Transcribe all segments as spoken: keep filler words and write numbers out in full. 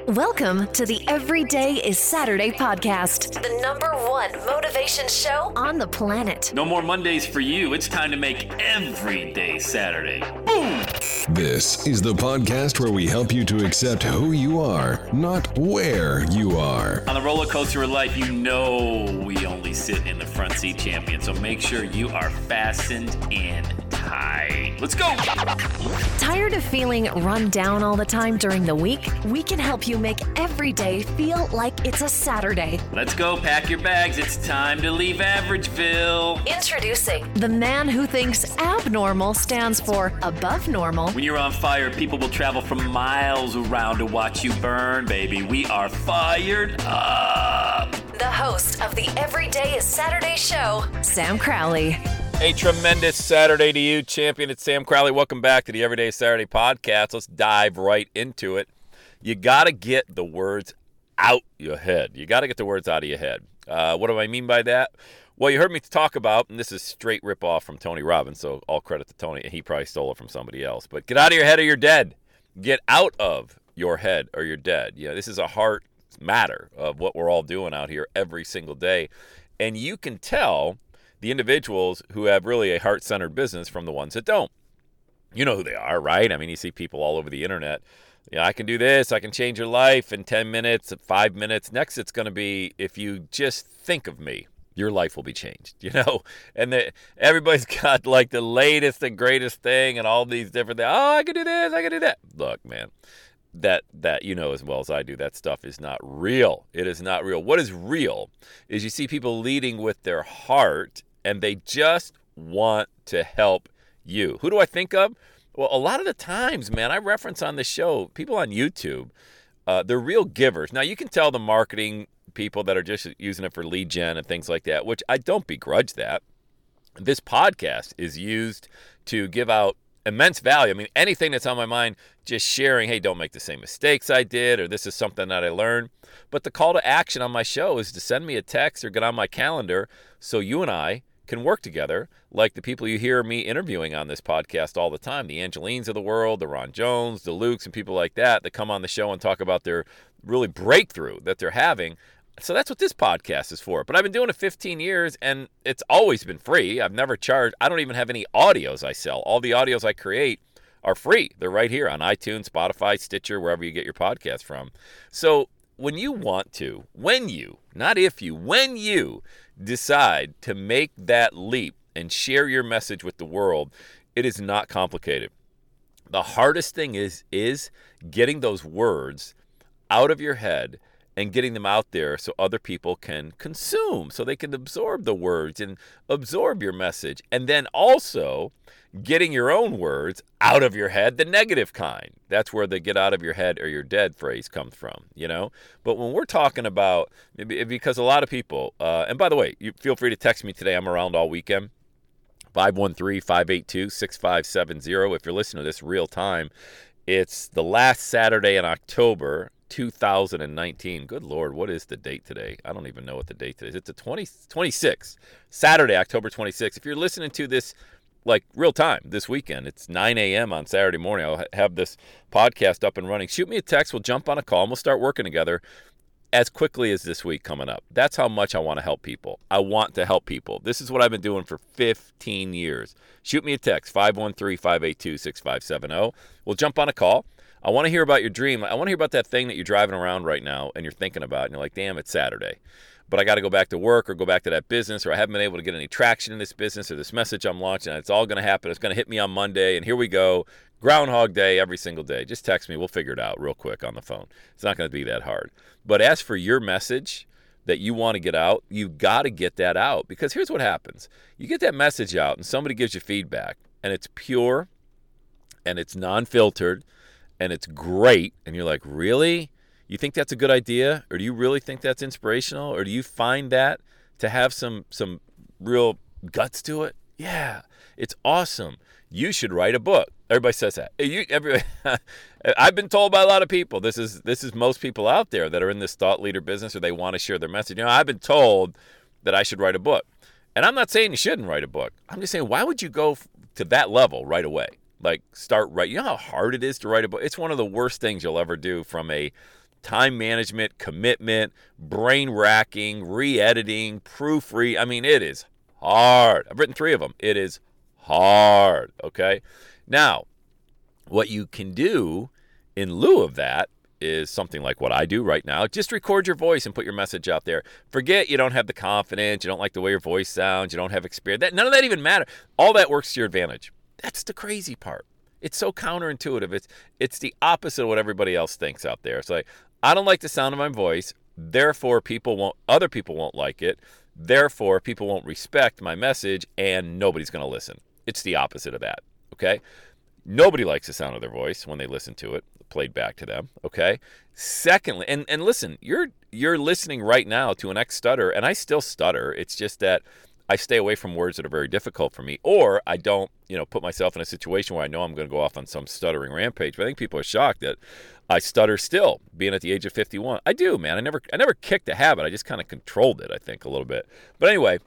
Welcome to the Everyday is Saturday podcast, the number one motivation show on the planet. No more Mondays for you. It's time to make every day Saturday. Boom! This is the podcast where we help you to accept who you are, not where you are. On the roller coaster of life, you know we only sit in the front seat, champion. So make sure you are fastened in tight. Let's go! Tired of feeling run down all the time during the week? We can help you make every day feel like it's a Saturday. Let's go, pack your bags. It's time to leave Averageville. Introducing the man who thinks abnormal stands for above normal. When you're on fire, people will travel from miles around to watch you burn, baby. We are fired up. The host of the Everyday is Saturday show, Sam Crowley. A tremendous Saturday to you, champion. It's Sam Crowley. Welcome back to the Everyday Saturday podcast. Let's dive right into it. You got to get the words out your head. You got to get the words out of your head. Uh, what do I mean by that? Well, you heard me talk about, and this is straight rip-off from Tony Robbins, so all credit to Tony. He probably stole it from somebody else. But get out of your head or you're dead. Get out of your head or you're dead. Yeah, this is a heart matter of what we're all doing out here every single day. And you can tell the individuals who have really a heart-centered business from the ones that don't. You know who they are, right? I mean, you see people all over the internet. Yeah, I can do this. I can change your life in ten minutes, five minutes. Next, it's going to be, if you just think of me, your life will be changed, you know? And the, everybody's got like the latest and greatest thing and all these different things. Oh, I can do this. I can do that. Look, man, that, that you know as well as I do, that stuff is not real. It is not real. What is real is you see people leading with their heart and they just want to help you. Who do I think of? Well, a lot of the times, man, I reference on the show, people on YouTube, uh, they're real givers. Now, you can tell the marketing people that are just using it for lead gen and things like that, which I don't begrudge that. This podcast is used to give out immense value. I mean, anything that's on my mind, just sharing, hey, don't make the same mistakes I did, or this is something that I learned. But the call to action on my show is to send me a text or get on my calendar so you and I can work together like the people you hear me interviewing on this podcast all the time, the Angelines of the world, the Ron Jones, the Lukes, and people like that that come on the show and talk about their really breakthrough that they're having. So that's what this podcast is for. But I've been doing it fifteen years, and it's always been free. I've never charged. I don't even have any audios I sell. All the audios I create are free. They're right here on iTunes, Spotify, Stitcher, wherever you get your podcast from. So when you want to, when you, not if you, when you decide to make that leap and share your message with the world, it is not complicated. The hardest thing is, is getting those words out of your head and getting them out there so other people can consume, so they can absorb the words and absorb your message. And then also getting your own words out of your head, the negative kind. That's where the get out of your head or you're dead phrase comes from, you know? But when we're talking about, because a lot of people, uh, and by the way, you feel free to text me today. I'm around all weekend. five one three, five eight two, six five seven zero. If you're listening to this real time, it's the last Saturday in October, two thousand nineteen. Good Lord, what is the date today? I don't even know what the date today is. It's the twentieth, twenty-sixth, Saturday, October twenty-sixth. If you're listening to this like real time this weekend, it's nine a.m. on Saturday morning. I'll have this podcast up and running. Shoot me a text. We'll jump on a call and we'll start working together as quickly as this week coming up. That's how much I want to help people. I want to help people. This is what I've been doing for fifteen years. Shoot me a text, five one three, five eight two, six five seven zero. We'll jump on a call. I want to hear about your dream. I want to hear about that thing that you're driving around right now and you're thinking about, and you're like, damn, it's Saturday. But I got to go back to work or go back to that business, or I haven't been able to get any traction in this business or this message I'm launching. It's all going to happen. It's going to hit me on Monday, and here we go. Groundhog Day every single day. Just text me. We'll figure it out real quick on the phone. It's not going to be that hard. But as for your message that you want to get out, you got to get that out, because here's what happens. You get that message out, and somebody gives you feedback, and it's pure, and it's non-filtered, and it's great, and you're like, really? You think that's a good idea? Or do you really think that's inspirational? Or do you find that to have some some real guts to it? Yeah, it's awesome. You should write a book. Everybody says that. You, everybody, I've been told by a lot of people, this is this is most people out there that are in this thought leader business, or they want to share their message. You know, I've been told that I should write a book. And I'm not saying you shouldn't write a book. I'm just saying, why would you go to that level right away? Like, start writing. You know how hard it is to write a book? It's one of the worst things you'll ever do from a time management, commitment, brain racking, re-editing, proofread. I mean, it is hard. I've written three of them. It is hard, okay? Now, what you can do in lieu of that is something like what I do right now. Just record your voice and put your message out there. Forget you don't have the confidence, you don't like the way your voice sounds, you don't have experience. That, none of that even matters. All that works to your advantage. That's the crazy part. It's so counterintuitive. It's it's the opposite of what everybody else thinks out there. It's like, I don't like the sound of my voice, therefore people won't other people won't like it, therefore people won't respect my message, and nobody's going to listen. It's the opposite of that, okay? Nobody likes the sound of their voice when they listen to it played back to them, okay? Secondly, and, and listen, you're you're listening right now to an ex-stutter, and I still stutter. It's just that I stay away from words that are very difficult for me, or I don't, you know, put myself in a situation where I know I'm going to go off on some stuttering rampage. But I think people are shocked that I stutter still, being at the age of fifty-one. I do, man. I never I never kicked the habit. I just kind of controlled it, I think, a little bit. But anyway,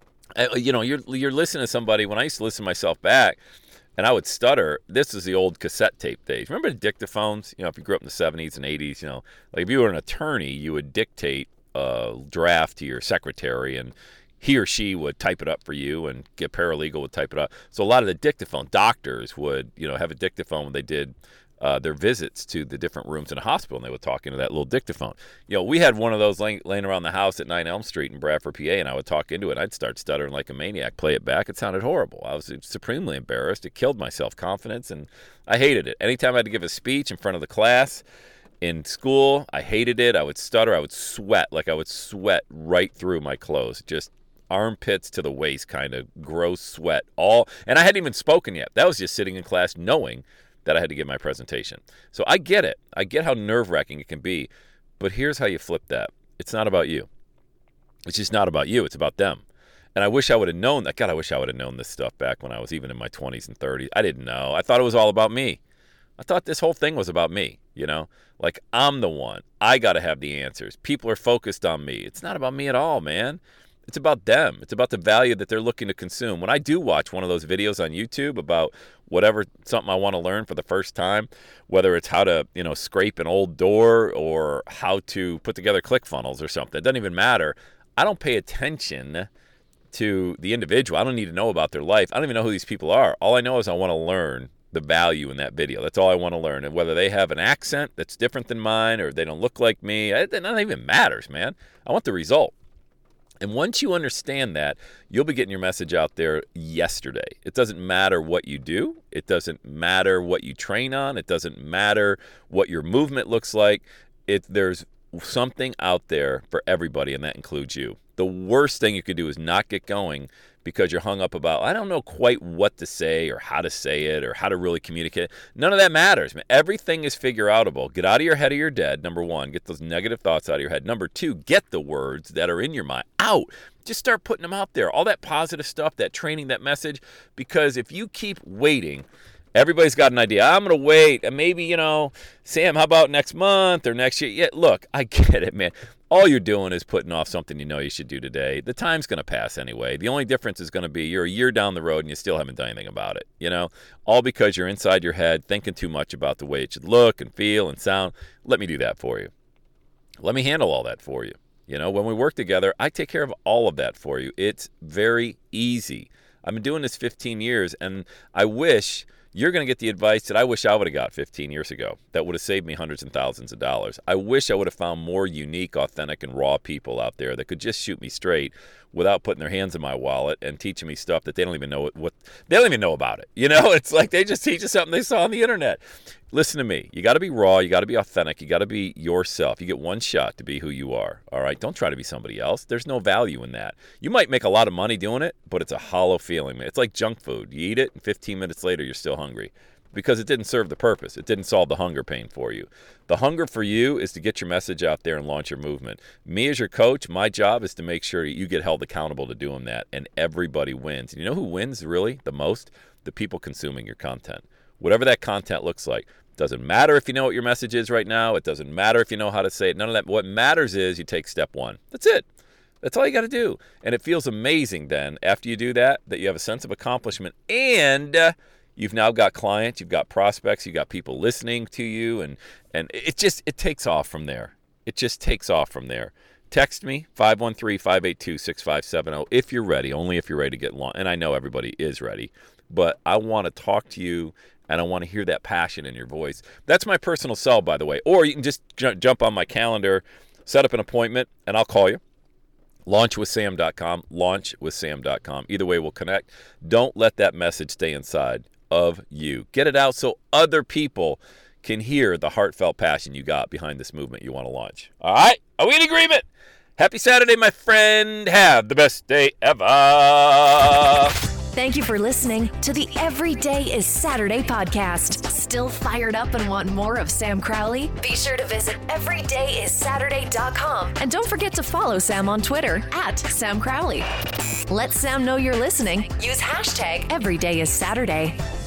you know, you're you're listening to somebody. When I used to listen to myself back, and I would stutter. This is the old cassette tape days. Remember the dictaphones? You know, if you grew up in the seventies and eighties, you know, like if you were an attorney, you would dictate a draft to your secretary, and he or she would type it up for you, and get paralegal would type it up. So a lot of the dictaphone doctors would, you know, have a dictaphone when they did uh, their visits to the different rooms in a hospital, and they would talk into that little dictaphone. You know, we had one of those laying, laying around the house at nine Elm Street in Bradford, P A, and I would talk into it. I'd start stuttering like a maniac, play it back. It sounded horrible. I was supremely embarrassed. It killed my self-confidence, and I hated it. Anytime I had to give a speech in front of the class in school, I hated it. I would stutter. I would sweat. Like I would sweat right through my clothes. Just armpits to the waist, kind of gross sweat. All, and I hadn't even spoken yet. That was just sitting in class knowing that I had to give my presentation. So I get it. I get how nerve-wracking it can be. But here's how you flip that. It's not about you. It's just not about you. It's about them. And I wish I would have known that. God, I wish I would have known this stuff back when I was even in my twenties and thirties. I didn't know. I thought it was all about me. I thought this whole thing was about me, you know? Like, I'm the one. I got to have the answers. People are focused on me. It's not about me at all, man. It's about them. It's about the value that they're looking to consume. When I do watch one of those videos on YouTube about whatever, something I want to learn for the first time, whether it's how to, you know, scrape an old door or how to put together ClickFunnels or something, it doesn't even matter. I don't pay attention to the individual. I don't need to know about their life. I don't even know who these people are. All I know is I want to learn the value in that video. That's all I want to learn. And whether they have an accent that's different than mine or they don't look like me, it not even matters, man. I want the result. And once you understand that, you'll be getting your message out there yesterday. It doesn't matter what you do. It doesn't matter what you train on. It doesn't matter what your movement looks like. It, there's something out there for everybody, and that includes you. The worst thing you could do is not get going because you're hung up about, I don't know quite what to say or how to say it or how to really communicate. None of that matters, man. Everything is figure outable. Get out of your head or you're dead, number one. Get those negative thoughts out of your head. Number two, get the words that are in your mind out. Just start putting them out there. All that positive stuff, that training, that message. Because if you keep waiting, everybody's got an idea. I'm going to wait. And maybe, you know, Sam, how about next month or next year? Yeah, look, I get it, man. All you're doing is putting off something you know you should do today. The time's going to pass anyway. The only difference is going to be you're a year down the road and you still haven't done anything about it, you know? All because you're inside your head thinking too much about the way it should look and feel and sound. Let me do that for you. Let me handle all that for you. You know, when we work together, I take care of all of that for you. It's very easy. I've been doing this fifteen years, and I wish you're going to get the advice that I wish I would have got fifteen years ago. That would have saved me hundreds and thousands of dollars. I wish I would have found more unique, authentic, and raw people out there that could just shoot me straight without putting their hands in my wallet and teaching me stuff that they don't even know what, what they don't even know about it. You know, it's like they just teach you something they saw on the internet. Listen to me. You got to be raw. You got to be authentic. You got to be yourself. You get one shot to be who you are. All right. Don't try to be somebody else. There's no value in that. You might make a lot of money doing it, but it's a hollow feeling. It's like junk food. You eat it, and fifteen minutes later, you're still hungry because it didn't serve the purpose. It didn't solve the hunger pain for you. The hunger for you is to get your message out there and launch your movement. Me as your coach, my job is to make sure you get held accountable to doing that, and everybody wins. And you know who wins really the most? The people consuming your content. Whatever that content looks like. Doesn't matter if you know what your message is right now. It doesn't matter if you know how to say it. None of that. What matters is you take step one. That's it. That's all you got to do. And it feels amazing then after you do that, that you have a sense of accomplishment and uh, you've now got clients, you've got prospects, you've got people listening to you, and and it just it takes off from there. It just takes off from there. Text me, five one three, five eight two, six five seven zero, if you're ready, only if you're ready to get launched. And I know everybody is ready, but I want to talk to you, and I want to hear that passion in your voice. That's my personal cell, by the way. Or you can just j- jump on my calendar, set up an appointment, and I'll call you. launch with sam dot com, launch with sam dot com. Either way, we'll connect. Don't let that message stay inside of you. Get it out so other people can hear the heartfelt passion you got behind this movement you want to launch. All right? Are we in agreement? Happy Saturday, my friend. Have the best day ever. Thank you for listening to the Every Day is Saturday podcast. Still fired up and want more of Sam Crowley? Be sure to visit every day is saturday dot com. And don't forget to follow Sam on Twitter at Sam Crowley. Let Sam know you're listening. Use hashtag Every Day is Saturday.